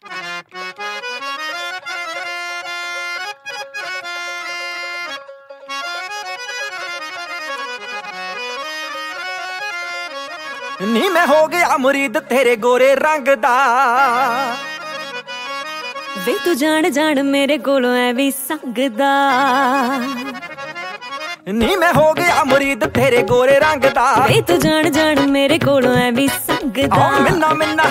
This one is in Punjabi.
ਨੀ ਮੈਂ ਹੋ ਗਿਆ ਮੁਰੀਦ ਤੇਰੇ ਗੋਰੇ ਰੰਗ ਦਾ ਵੇ ਤੂੰ ਜਾਣ ਜਾਣ ਮੇਰੇ ਕੋਲੋਂ ਐ ਵੀ ਸੰਗਦਾ ਨੀ ਮੈਂ ਹੋ ਗਿਆ ਮੁਰੀਦ ਤੇਰੇ ਗੋਰੇ ਰੰਗ ਦਾ ਵੇ ਤੂੰ ਜਾਣ ਜਾਣ ਮੇਰੇ ਕੋਲੋਂ ਐ ਵੀ ਸੰਗਦਾ ਮਿੰਨਾ ਮਿੰਨਾ